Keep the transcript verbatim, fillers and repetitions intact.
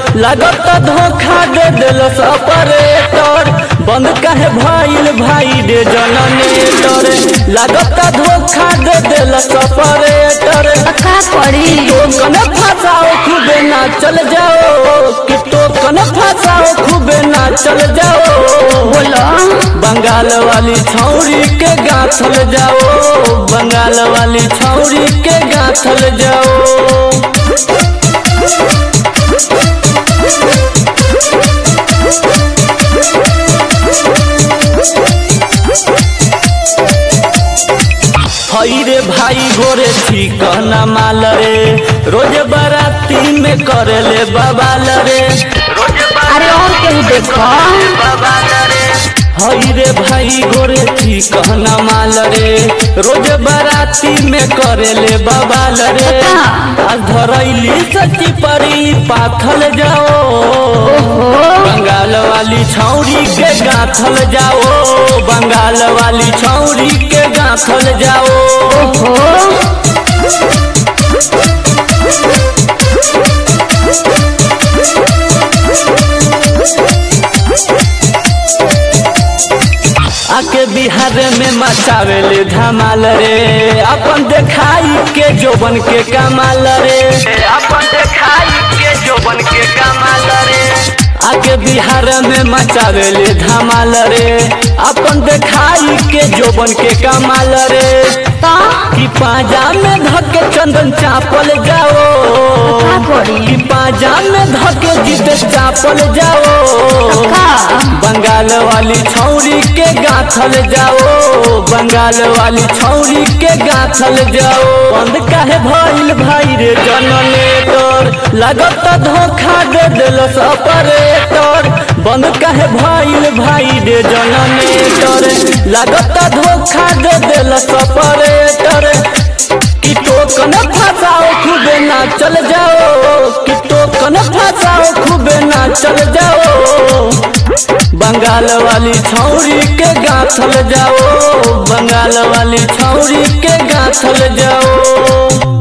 लागत धोखा दे दिलस ऑपरेटर बंद काहे भइल भाई रे जनरेटर लागत धोखा दे दिलस ऑपरेटर का करी तो कने फसाओ खूबे ना चल जाओ कि तो कने फसाओ खूबे ना चल जाओ बोलो बंगाल वाली छौरी के गाथल जाओ बंगाल वाली छौरी के गाथल जाओ हई रे भाई गोरे ठीक न माल रे रोज बाराती में करे ले बवाल रे अरे और केहू देखो हई रे भाई गोरे ठीक न माल रे रोज बाराती में करे ले बवाल रे आज धरैली सची परी पाथल जाओ बंगाल वाली छौरी के गाथल जाओ बंगाल वाली छौरी के गाथल जाओ आके बिहार में मचावे ले धमाल रे अपन देखाई के जोबन के कमाल रे अपन देखाई के जोबन के कमाल रे आके बिहार में मचावे ले धमाल रे अपन देखाई के जोबन के कमाल रे कि पाजा में धके चंदन चापल जाओ कि पाजा में धके जीते चापल जाओ बंगाल वाली छौरी के गाथल जाओ बंगाल वाली छौरी के गाथल जाओ बंद काहे भइल भाई रे जनरेटर लागत धोखा दे दिलस ऑपरेटर बंद काहे भइल भाई रे जनरेटर लागत धोखा दे दिलस ऑपरेटर कि टोकन फसाओ खूबे ना चल जाओ कि टोकन फसाओ खूबे ना चल जाओ बंगाल वाली छौरी के गाथल जाओ बंगाल वाली छौरी के गाथल जाओ।